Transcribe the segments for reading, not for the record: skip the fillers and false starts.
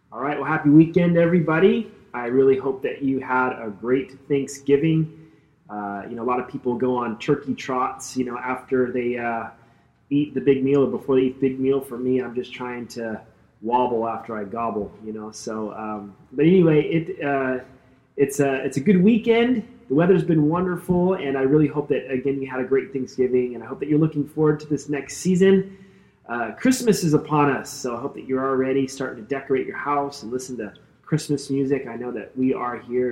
All right, well, happy weekend, everybody. I really hope that you had a great Thanksgiving. A lot of people go on turkey trots, after they eat the big meal or before they eat the big meal. For me, I'm just trying to wobble after I gobble. But anyway, it's a good weekend. The weather's been wonderful, and I really hope that, again, you had a great Thanksgiving, and I hope that you're looking forward to this next season. Christmas is upon us, so I hope that you're already starting to decorate your house and listen to Christmas music. I know that we are here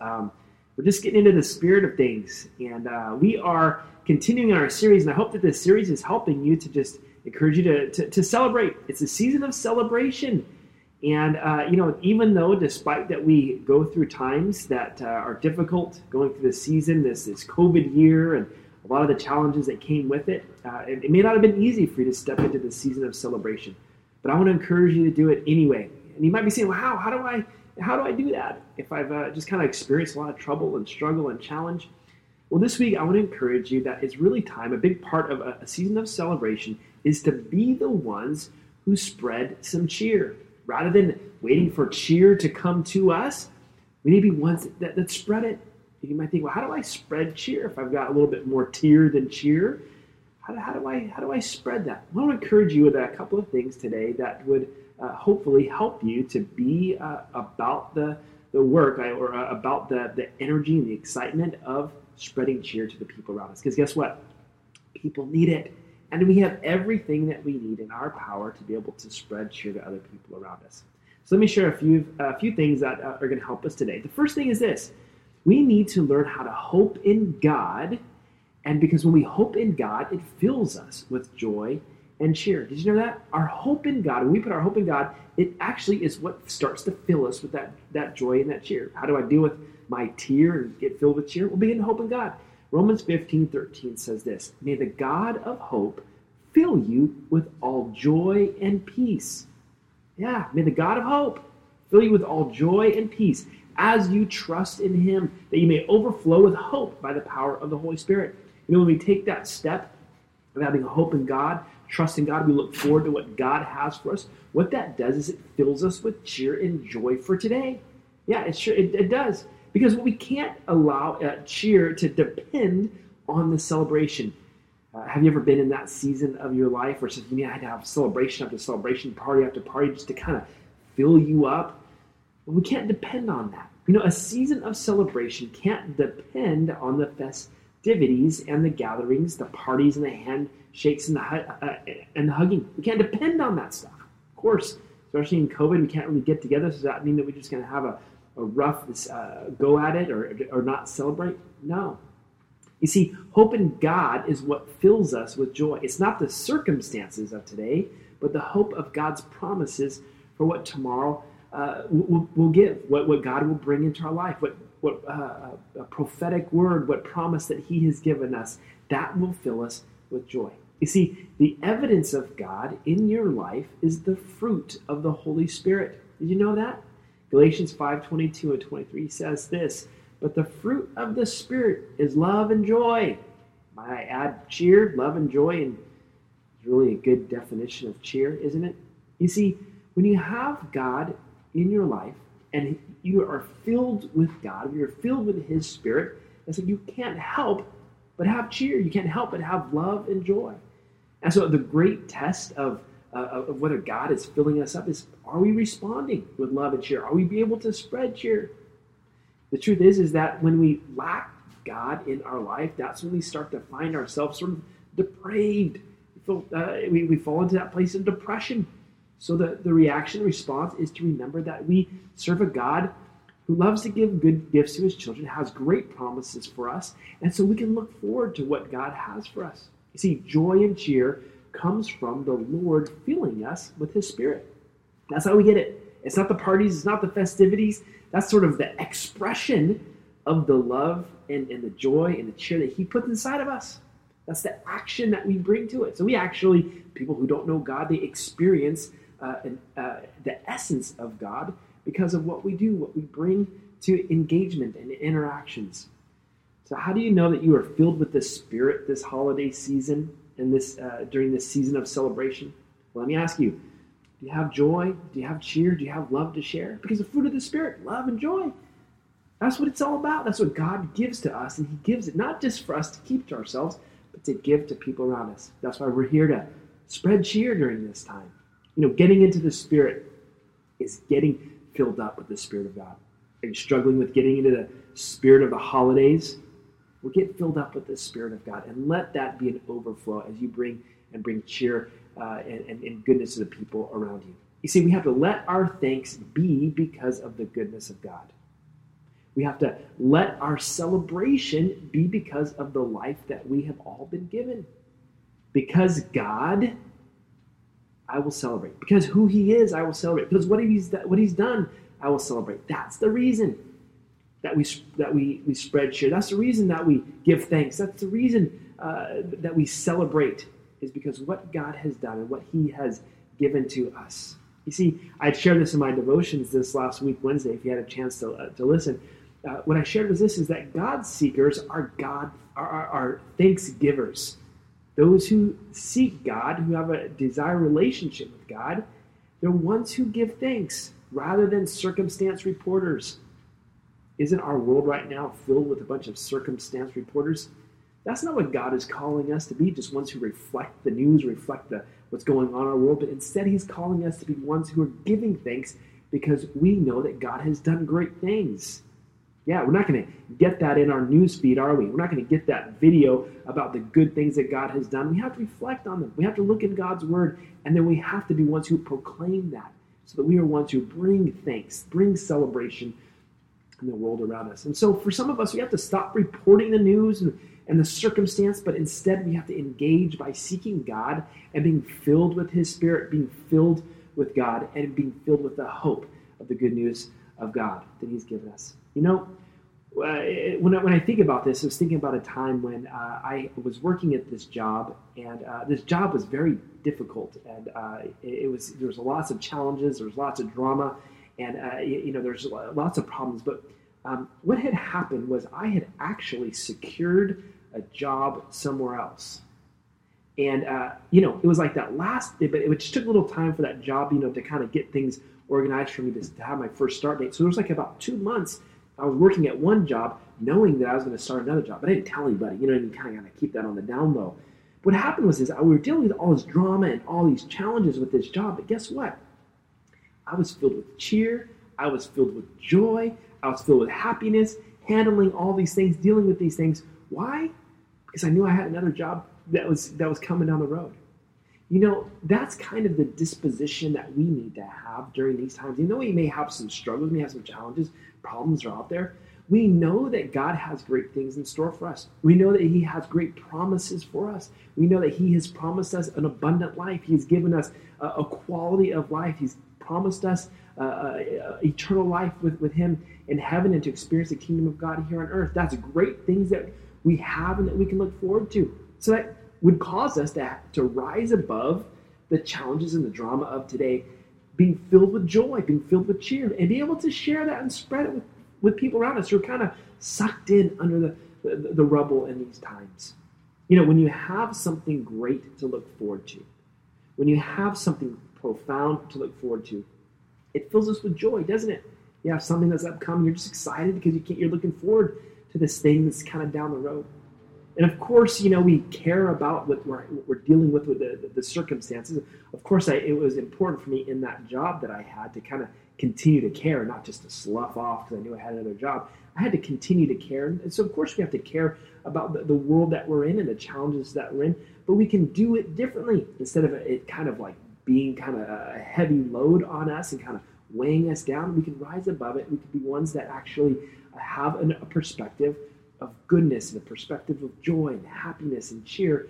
we're just getting into the spirit of things, and we are continuing our series, and I hope that this series is helping you to just encourage you to celebrate. It's a season of celebration, and even though despite that we go through times that are difficult, going through this season, this COVID year, and a lot of the challenges that came with it. It may not have been easy for you to step into this season of celebration, but I want to encourage you to do it anyway. And you might be saying, well, how do I do that if I've just kind of experienced a lot of trouble and struggle and challenge? Well, this week I want to encourage you that it's really time. A big part of a season of celebration is to be the ones who spread some cheer. Rather than waiting for cheer to come to us, we need to be ones that spread it. You might think, well, how do I spread cheer if I've got a little bit more tear than cheer? How do I spread that? I want to encourage you with a couple of things today that would hopefully help you to be about the work or about the energy and the excitement of spreading cheer to the people around us. Because guess what? People need it. And we have everything that we need in our power to be able to spread cheer to other people around us. So let me share a few things that are going to help us today. The first thing is this. We need to learn how to hope in God, and because when we hope in God, it fills us with joy and cheer. Did you know that? Our hope in God, when we put our hope in God, it actually is what starts to fill us with that joy and that cheer. How do I deal with my tear and get filled with cheer? We'll begin to hope in God. Romans 15:13 says this, "May the God of hope fill you with all joy and peace." Yeah, may the God of hope fill you with all joy and peace as you trust in him, that you may overflow with hope by the power of the Holy Spirit. When we take that step of having a hope in God, trust in God, we look forward to what God has for us. What that does is it fills us with cheer and joy for today. Yeah, it does. Because we can't allow cheer to depend on the celebration. Have you ever been in that season of your where you had to have celebration after celebration, party after party, just to kind of fill you up? But we can't depend on that. A season of celebration can't depend on the festivities and the gatherings, the parties and the handshakes and the hugging. We can't depend on that stuff. Of course, especially in COVID, we can't really get together. So does that mean that we're just going to have a rough go at it or not celebrate? No. You see, hope in God is what fills us with joy. It's not the circumstances of today, but the hope of God's promises for what tomorrow will give, what God will bring into our life, what a prophetic word, what promise that he has given us, that will fill us with joy. You see, the evidence of God in your life is the fruit of the Holy Spirit. Did you know that? Galatians 5:22 and 23 says this, "But the fruit of the Spirit is love and joy." Might I add cheer, love and joy, and it's really a good definition of cheer, isn't it? You see, when you have God in your life and you are filled with God, you're filled with his Spirit, and so you can't help but have cheer. You can't help but have love and joy. And so the great test of whether God is filling us up is, are we responding with love and cheer? Are we able to spread cheer? The truth is that when we lack God in our life, that's when we start to find ourselves sort of depraved. We fall into that place of depression. So the reaction, response is to remember that we serve a God who loves to give good gifts to his children, has great promises for us, and so we can look forward to what God has for us. You see, joy and cheer comes from the Lord filling us with his Spirit. That's how we get it. It's not the parties, it's not the festivities. That's sort of the expression of the love and the joy and the cheer that he puts inside of us. That's the action that we bring to it. So we actually, people who don't know God, they experience the essence of God because of what we do, what we bring to engagement and interactions. So how do you know that you are filled with the Spirit this holiday season and during this season of celebration? Well, let me ask you, Do you have joy? Do you have cheer? Do you have love to share? Because the fruit of the Spirit, love and joy. That's what it's all about. That's what God gives to us. And he gives it not just for us to keep to ourselves, but to give to people around us. That's why we're here to spread cheer during this time. Getting into the Spirit is getting filled up with the Spirit of God. Are you struggling with getting into the spirit of the holidays? Well, get filled up with the Spirit of God and let that be an overflow as you bring cheer and goodness to the people around you. You see, we have to let our thanks be because of the goodness of God. We have to let our celebration be because of the life that we have all been given. Because God, I will celebrate. Because who he is, I will celebrate. Because what he's done, I will celebrate. That's the reason that we spread cheer. That's the reason that we give thanks. That's the reason that we celebrate, is because what God has done and what he has given to us. You see, I shared this in my devotions this last week, Wednesday, if you had a chance to listen. What I shared was this, is that God seekers are thanksgivers. Those who seek God, who have a desire relationship with God, they're ones who give thanks rather than circumstance reporters. Isn't our world right now filled with a bunch of circumstance reporters? That's not what God is calling us to be, just ones who reflect the news, reflect what's going on in our world, but instead he's calling us to be ones who are giving thanks because we know that God has done great things. Yeah, we're not going to get that in our news feed, are we? We're not going to get that video about the good things that God has done. We have to reflect on them. We have to look in God's word, and then we have to be ones who proclaim that, so that we are ones who bring thanks, bring celebration in the world around us. And so for some of us, we have to stop reporting the news and the circumstance, but instead we have to engage by seeking God and being filled with his Spirit, being filled with God, and being filled with the hope of the good news of God that he's given us. When I think about this, I was thinking about a time when I was working at this job, and this job was very difficult, and there was lots of challenges, there was lots of drama, and there's lots of problems. But what had happened was I had actually secured a job somewhere else, and it was like that last, but it just took a little time for that job, to kind of get things organized for me to have my first start date. So it was like about 2 months. I was working at one job knowing that I was going to start another job, but I didn't tell anybody, and you kind of got to keep that on the down low. What happened was we were dealing with all this drama and all these challenges with this job, but guess what? I was filled with cheer, I was filled with joy, I was filled with happiness, handling all these things, dealing with these things. Why? Because I knew I had another job that was coming down the road. That's kind of the disposition that we need to have during these times. We may have some struggles, we may have some challenges, problems are out there. We know that God has great things in store for us. We know that he has great promises for us. We know that he has promised us an abundant life. He's given us a quality of life. He's promised us eternal life with him in heaven, and to experience the kingdom of God here on earth. That's great things that we have and that we can look forward to. So that would cause us to rise above the challenges and the drama of today, being filled with joy, being filled with cheer, and be able to share that and spread it with people around us who are kind of sucked in under the rubble in these times. When you have something great to look forward to, when you have something profound to look forward to, it fills us with joy, doesn't it? You have something that's upcoming, you're just excited because you're looking forward to this thing that's kind of down the road. And of course, we care about what we're dealing with the circumstances. Of course, it was important for me in that job that I had to kind of continue to care, not just to slough off because I knew I had another job. I had to continue to care. And so, of course, we have to care about the world that we're in and the challenges that we're in. But we can do it differently. Instead of it kind of like being kind of a heavy load on us and kind of weighing us down, we can rise above it. We can be ones that actually have a perspective of goodness and a perspective of joy and happiness and cheer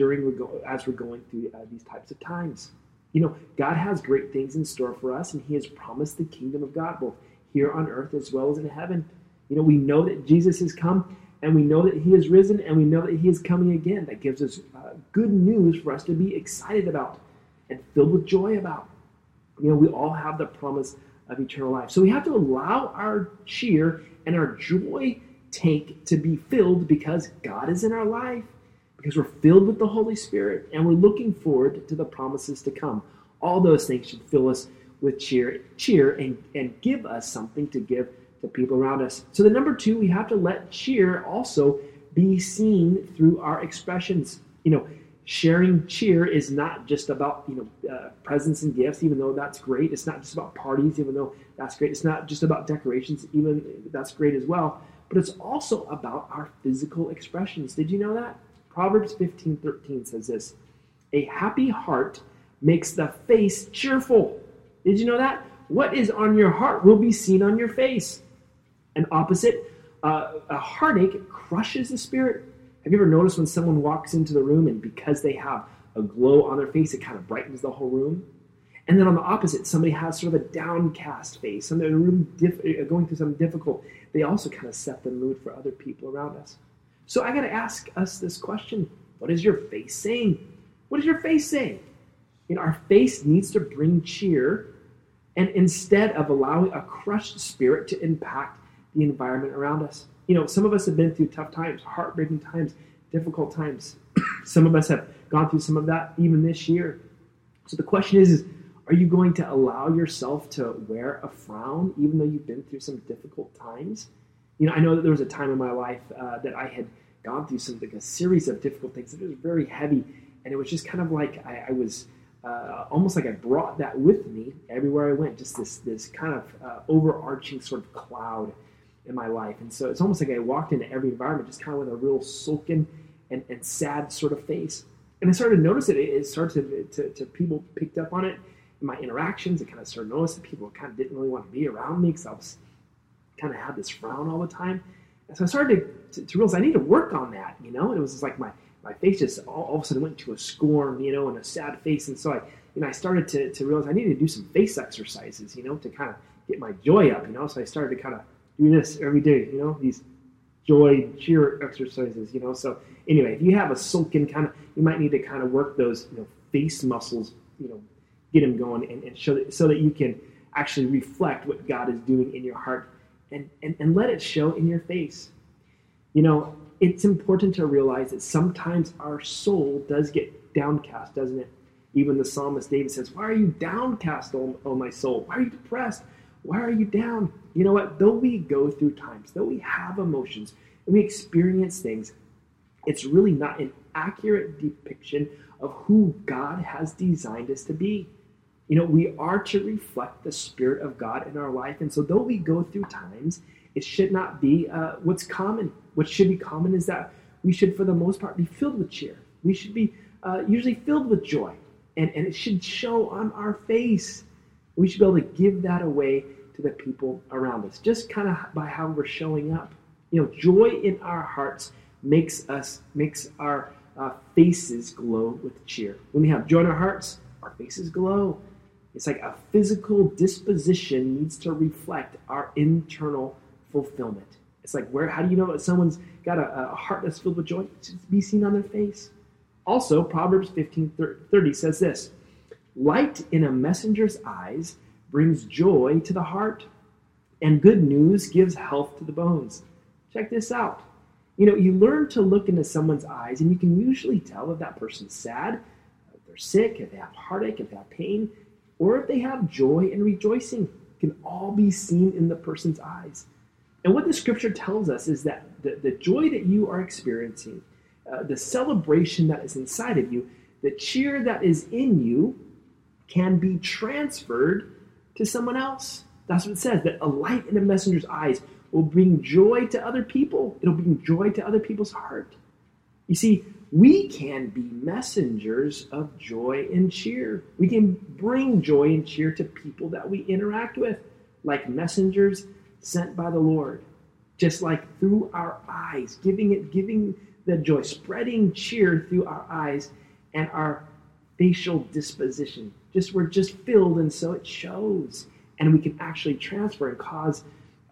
as we're going through these types of times. God has great things in store for us, and he has promised the kingdom of God both here on earth as well as in heaven. We know that Jesus has come, and we know that he is risen, and we know that he is coming again. That gives us good news for us to be excited about and filled with joy about. We all have the promise of eternal life. So we have to allow our cheer and our joy tank to be filled because God is in our life, because we're filled with the Holy Spirit, and we're looking forward to the promises to come. All those things should fill us with cheer and give us something to give to people around us. So the number 2, we have to let cheer also be seen through our expressions. Sharing cheer is not just about presents and gifts, even though that's great. It's not just about parties, even though that's great. It's not just about decorations, even that's great as well. But it's also about our physical expressions. Did you know that? Proverbs 15:13 says this: "A happy heart makes the face cheerful." Did you know that? What is on your heart will be seen on your face. An opposite, a heartache crushes the spirit. Have you ever noticed when someone walks into the room and because they have a glow on their face, it kind of brightens the whole room? And then on the opposite, somebody has sort of a downcast face, and they're really going through something difficult. They also kind of set the mood for other people around us. So I got to ask us this question: what is your face saying? What is your face saying? Our face needs to bring cheer, and instead of allowing a crushed spirit to impact the environment around us. Some of us have been through tough times, heartbreaking times, difficult times. Some of us have gone through some of that even this year. So the question is are you going to allow yourself to wear a frown even though you've been through some difficult times? I know that there was a time in my life that I had gone through a series of difficult things. It was very heavy, and it was just kind of like I was almost like I brought that with me everywhere I went, just this kind of overarching sort of cloud in my life. And so it's almost like I walked into every environment just kind of with a real sullen and sad sort of face. And I started to notice it started to people picked up on it in my interactions. I kind of started to notice that people kind of didn't really want to be around me because I was kind of had this frown all the time. And so I started to realize I need to work on that, And it was just like my face just all of a sudden went to a scorn, and a sad face. And so I started to realize I needed to do some face exercises, to kind of get my joy up, So I started to kind of do this every day, these joy, cheer exercises, So anyway, if you have a sulking you might need to kind of work those, face muscles, get them going and show that, so that you can actually reflect what God is doing in your heart and let it show in your face. It's important to realize that sometimes our soul does get downcast, doesn't it? Even the psalmist David says, "Why are you downcast, O my soul? Why are you depressed? Why are you down?" You know what? Though we go through times, though we have emotions, and we experience things, it's really not an accurate depiction of who God has designed us to be. We are to reflect the Spirit of God in our life. And so though we go through times, it should not be what's common. What should be common is that we should, for the most part, be filled with cheer. We should be usually filled with joy. And it should show on our face. We should be able to give that away to the people around us, just kind of by how we're showing up. Joy in our hearts makes our faces glow with cheer. When we have joy in our hearts, our faces glow. It's like a physical disposition needs to reflect our internal fulfillment. It's like, how do you know that someone's got a heart that's filled with joy? It's just be seen on their face. Also, Proverbs 15:30 says this: "Light in a messenger's eyes brings joy to the heart, and good news gives health to the bones." Check this out. You learn to look into someone's eyes, and you can usually tell if that person's sad, if they're sick, if they have heartache, if they have pain, or if they have joy and rejoicing. It can all be seen in the person's eyes. And what the scripture tells us is that the joy that you are experiencing, the celebration that is inside of you, the cheer that is in you can be transferred to someone else. That's what it says, that a light in a messenger's eyes will bring joy to other people. It'll bring joy to other people's heart. You see, we can be messengers of joy and cheer. We can bring joy and cheer to people that we interact with, like messengers sent by the Lord. Just like through our eyes, giving the joy, spreading cheer through our eyes and our facial disposition. We're just filled, and so it shows. And we can actually transfer and cause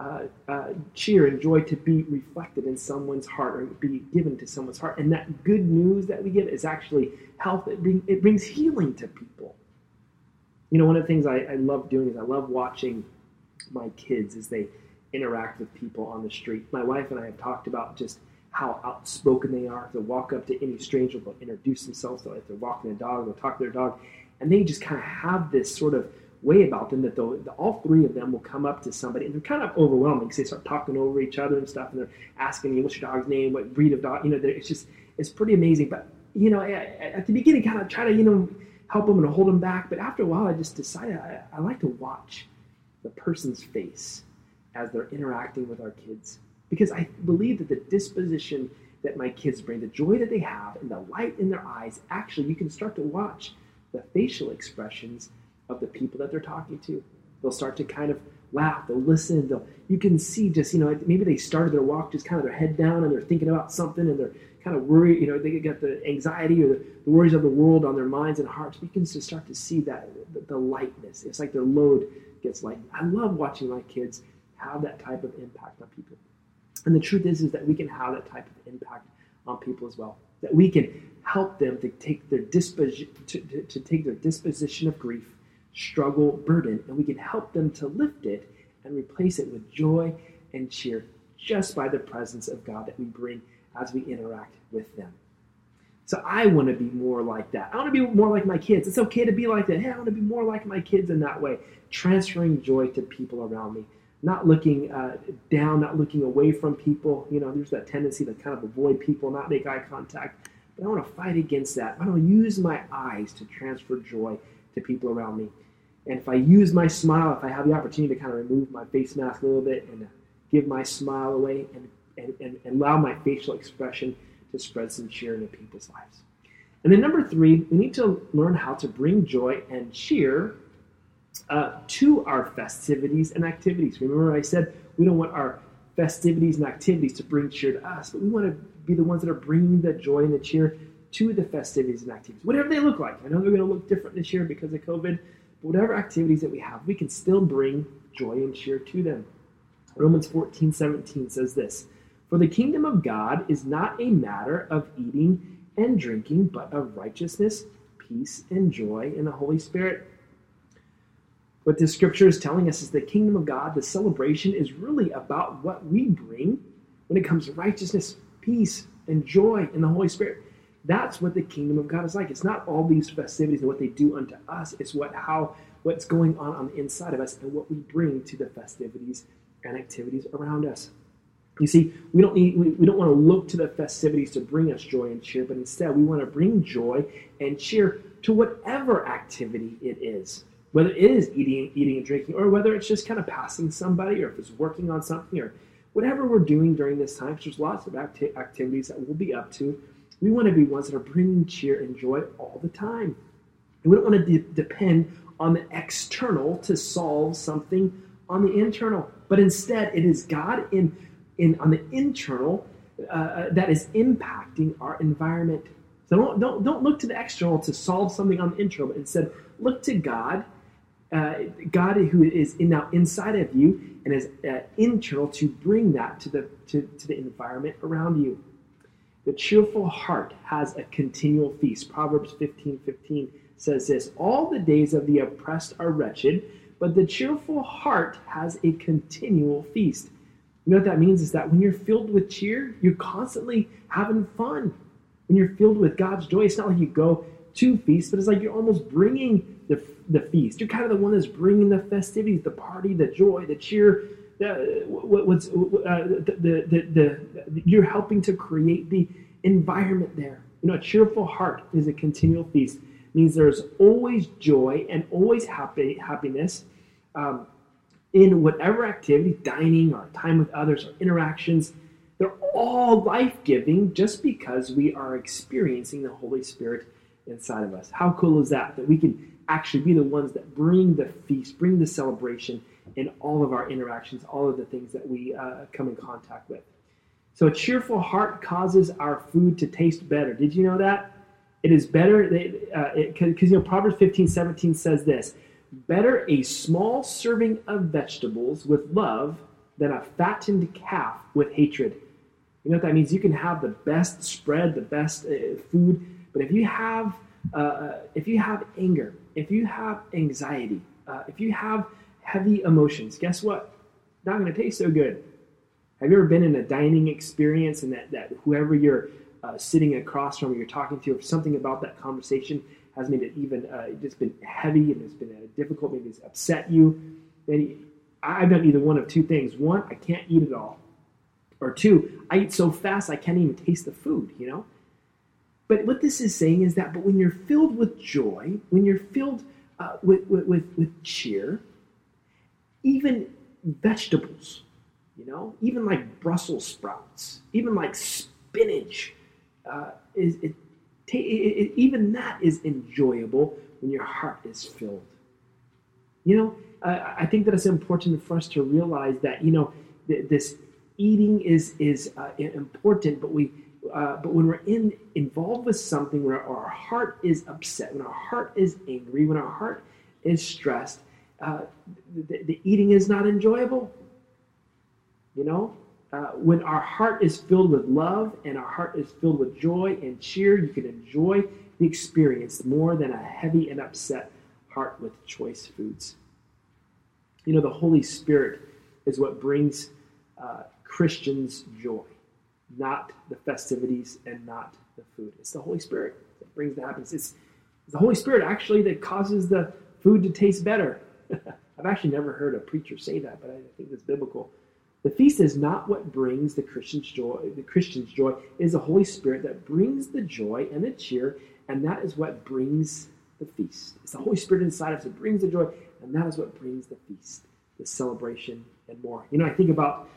cheer and joy to be reflected in someone's heart, or be given to someone's heart. And that good news that we give is actually health. It brings healing to people. One of the things I love doing is I love watching my kids as they interact with people on the street. My wife and I have talked about just how outspoken they are. If they walk up to any stranger, they'll introduce themselves. If they're walking a dog, they'll talk to their dog. And they just kind of have this sort of way about them that all three of them will come up to somebody, and they're kind of overwhelming because they start talking over each other and stuff, and they're asking you, what's your dog's name, what breed of dog, it's pretty amazing. But, at the beginning, kind of try to, help them and hold them back. But after a while, I just decided I like to watch the person's face as they're interacting with our kids, because I believe that the disposition that my kids bring, the joy that they have, and the light in their eyes, actually, you can start to watch the facial expressions of the people that they're talking to. They'll start to kind of laugh, they'll listen, you can see just, maybe they started their walk just kind of their head down and they're thinking about something and they're kind of worried, they get the anxiety or the worries of the world on their minds and hearts. We can just start to see that, the lightness. It's like their load gets light. I love watching my kids have that type of impact on people. And the truth is that we can have that type of impact on people as well. That we can help them to take their disposition of grief, struggle, burden, and we can help them to lift it and replace it with joy and cheer just by the presence of God that we bring as we interact with them. So I want to be more like that. I want to be more like my kids. It's okay to be like that. Hey, I want to be more like my kids in that way, transferring joy to people around me, not looking down, not looking away from people. There's that tendency to kind of avoid people, not make eye contact. But I want to fight against that. I want to use my eyes to transfer joy to people around me. And if I use my smile, if I have the opportunity to kind of remove my face mask a little bit and give my smile away and allow my facial expression to spread some cheer into people's lives. And then number 3, we need to learn how to bring joy and cheer to our festivities and activities. Remember I said we don't want our festivities and activities to bring cheer to us, but we want to be the ones that are bringing the joy and the cheer to the festivities and activities, whatever they look like. I know they're going to look different this year because of COVID, but whatever activities that we have, we can still bring joy and cheer to them. Romans 14:17 says this, "For the kingdom of God is not a matter of eating and drinking, but of righteousness, peace, and joy in the Holy Spirit." What this scripture is telling us is the kingdom of God, the celebration, is really about what we bring when it comes to righteousness, peace, and joy in the Holy Spirit. That's what the kingdom of God is like. It's not all these festivities and what they do unto us. It's what's going on the inside of us and what we bring to the festivities and activities around us. You see, we don't want to look to the festivities to bring us joy and cheer, but instead we want to bring joy and cheer to whatever activity it is. Whether it is eating and drinking, or whether it's just kind of passing somebody, or if it's working on something, or whatever we're doing during this time. There's lots of activities that we'll be up to. We want to be ones that are bringing cheer and joy all the time. And we don't want to depend on the external to solve something on the internal, but instead it is God on the internal that is impacting our environment. So don't look to the external to solve something on the internal, but instead look to God. God who is now inside of you and is internal to bring that to the environment around you. The cheerful heart has a continual feast. Proverbs 15:15 says this, "All the days of the oppressed are wretched, but the cheerful heart has a continual feast." You know what that means is that when you're filled with cheer, you're constantly having fun. When you're filled with God's joy, it's not like you go to feast, but it's like you're almost bringing the feast. You're kind of the one that's bringing the festivities, the party, the joy, the cheer. You're helping to create the environment there. A cheerful heart is a continual feast. It means there's always joy and always happiness in whatever activity, dining or time with others or interactions. They're all life-giving just because we are experiencing the Holy Spirit inside of us. How cool is that? That we can actually be the ones that bring the feast, bring the celebration in all of our interactions, all of the things that we come in contact with. So a cheerful heart causes our food to taste better. Did you know that? It is better, because Proverbs 15:17 says this, "Better a small serving of vegetables with love than a fattened calf with hatred." You know what that means? You can have the best spread, the best food, but if you have anger, if you have anxiety, if you have heavy emotions, guess what? It's not going to taste so good. Have you ever been in a dining experience and that whoever you're sitting across from or you're talking to, or something about that conversation has made it even just been heavy and it's been difficult, maybe it's upset you, then I've done either one of two things. One, I can't eat it all. Or two, I eat so fast I can't even taste the food, But what this is saying is that, but when you're filled with joy, when you're filled with cheer, even vegetables, even like Brussels sprouts, even like spinach, even that is enjoyable when your heart is filled. I think that it's important for us to realize that this eating is important, but when we're involved with something where our heart is upset, when our heart is angry, when our heart is stressed, the eating is not enjoyable. When our heart is filled with love and our heart is filled with joy and cheer, you can enjoy the experience more than a heavy and upset heart with choice foods. The Holy Spirit is what brings Christians joy, not the festivities and not the food. It's the Holy Spirit that brings the happiness. It's the Holy Spirit actually that causes the food to taste better. I've actually never heard a preacher say that, but I think that's biblical. The feast is not what brings the Christian's joy. The Christian's joy is the Holy Spirit that brings the joy and the cheer, and that is what brings the feast. It's the Holy Spirit inside of us that brings the joy, and that is what brings the feast, the celebration, and more. I think about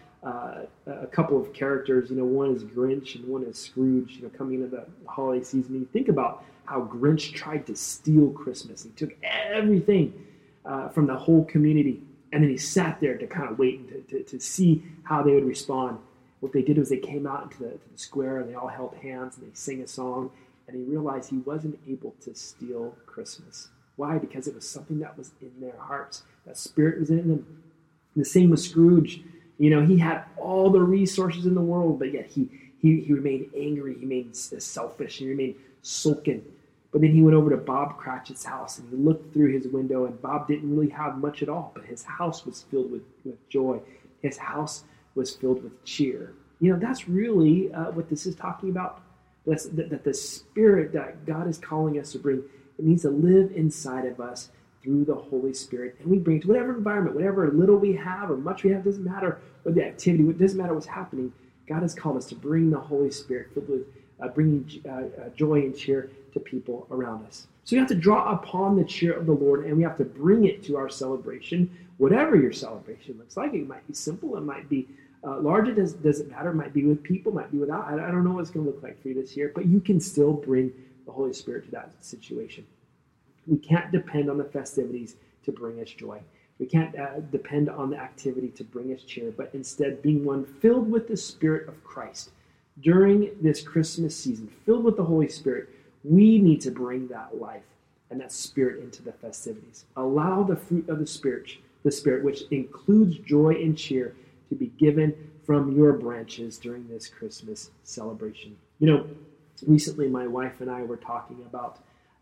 a couple of characters. One is Grinch and one is Scrooge. Coming into the holiday season, you think about how Grinch tried to steal Christmas. He took everything from the whole community, and then he sat there to kind of wait to see how they would respond. What they did was they came out into the square and they all held hands and they sang a song, and he realized he wasn't able to steal Christmas. Why? Because it was something that was in their hearts. That spirit was in them. The same with Scrooge. He had all the resources in the world, but yet he remained angry, he remained selfish, he remained sulking. But then he went over to Bob Cratchit's house and he looked through his window, and Bob didn't really have much at all, but his house was filled with joy. His house was filled with cheer. That's really what this is talking about. That the spirit that God is calling us to bring, it needs to live inside of us through the Holy Spirit. And we bring it to whatever environment, whatever little we have or much we have, doesn't matter what the activity, it doesn't matter what's happening. God has called us to bring the Holy Spirit filled with bringing joy and cheer to people around us. So we have to draw upon the cheer of the Lord, and we have to bring it to our celebration, whatever your celebration looks like. It might be simple, it might be large, it doesn't matter. It might be with people, it might be without. I don't know what it's going to look like for you this year, but you can still bring the Holy Spirit to that situation. We can't depend on the festivities to bring us joy. We can't depend on the activity to bring us cheer, but instead being one filled with the Spirit of Christ. During this Christmas season, filled with the Holy Spirit, we need to bring that life and that Spirit into the festivities. Allow the fruit of the Spirit, which includes joy and cheer, to be given from your branches during this Christmas celebration. Recently my wife and I were talking about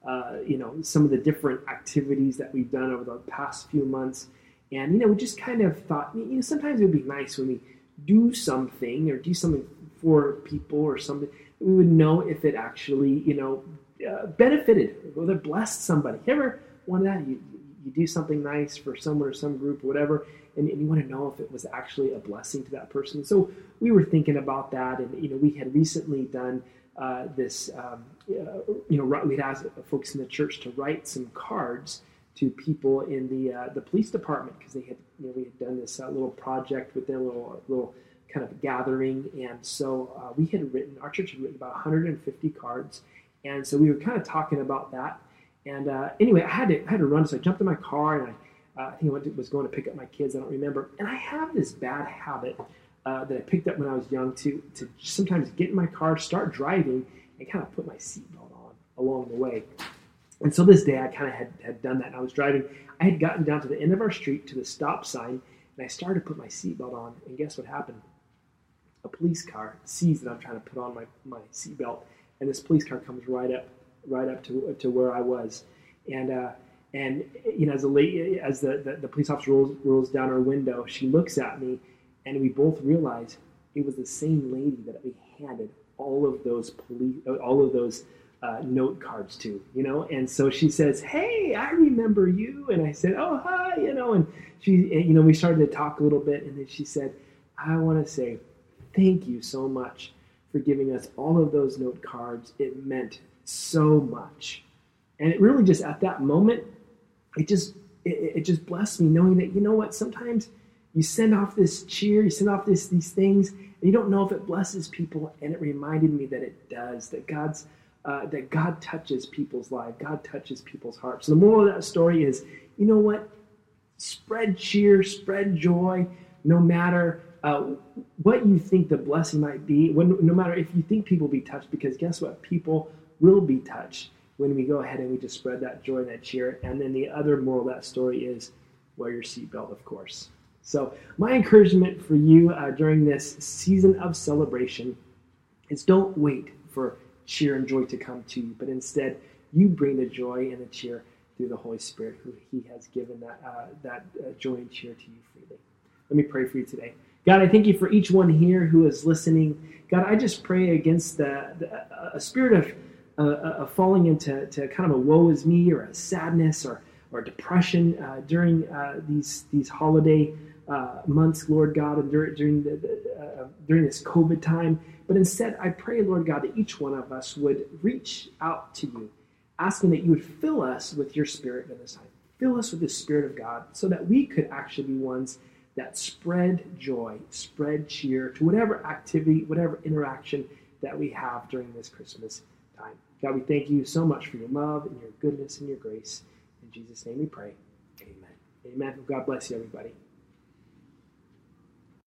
some of the different activities that we've done over the past few months. And, we just kind of thought, sometimes it would be nice when we do something or do something for people or something, we would know if it actually, benefited, whether it blessed somebody. You ever want that? You do something nice for someone or some group or whatever, and you want to know if it was actually a blessing to that person. So we were thinking about that, and, we had recently done we'd asked folks in the church to write some cards to people in the police department, because they had, we had done this little project with them, little kind of gathering, and so our church had written about 150 cards, and so we were kind of talking about that, and anyway, I had to run, so I jumped in my car, and I think I was going to pick up my kids, I don't remember, and I have this bad habit that I picked up when I was young to sometimes get in my car, start driving, and kind of put my seatbelt on along the way. And so this day I kind of had done that. And I was driving. I had gotten down to the end of our street to the stop sign, and I started to put my seatbelt on. And guess what happened? A police car sees that I'm trying to put on my seatbelt, and this police car comes right up to where I was. And as the police officer rolls down our window, she looks at me. And we both realized it was the same lady that we handed all of those note cards to, and so she says, "Hey, I remember you," and I said, "Oh, hi," and we started to talk a little bit, and then she said, "I want to say thank you so much for giving us all of those note cards. It meant so much," and it really just at that moment, it just blessed me knowing that what, sometimes you send off this cheer, you send off these things, and you don't know if it blesses people, and it reminded me that it does, that God touches people's lives, God touches people's hearts. So the moral of that story is, what? Spread cheer, spread joy, no matter what you think the blessing might be, no matter if you think people will be touched, because guess what? People will be touched when we go ahead and we just spread that joy and that cheer. And then the other moral of that story is wear your seatbelt, of course. So my encouragement for you during this season of celebration is don't wait for cheer and joy to come to you, but instead you bring the joy and the cheer through the Holy Spirit, who He has given that joy and cheer to you freely. Let me pray for you today. God, I thank you for each one here who is listening. God, I just pray against a spirit of falling into kind of a woe is me or a sadness or depression during these holiday months, Lord God, and during this COVID time. But instead, I pray, Lord God, that each one of us would reach out to you, asking that you would fill us with your Spirit in this time. Fill us with the Spirit of God so that we could actually be ones that spread joy, spread cheer to whatever activity, whatever interaction that we have during this Christmas time. God, we thank you so much for your love and your goodness and your grace. In Jesus' name we pray. Amen. Amen. God bless you, everybody.